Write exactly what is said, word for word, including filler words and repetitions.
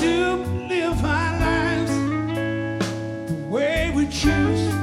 to live our lives the way we choose.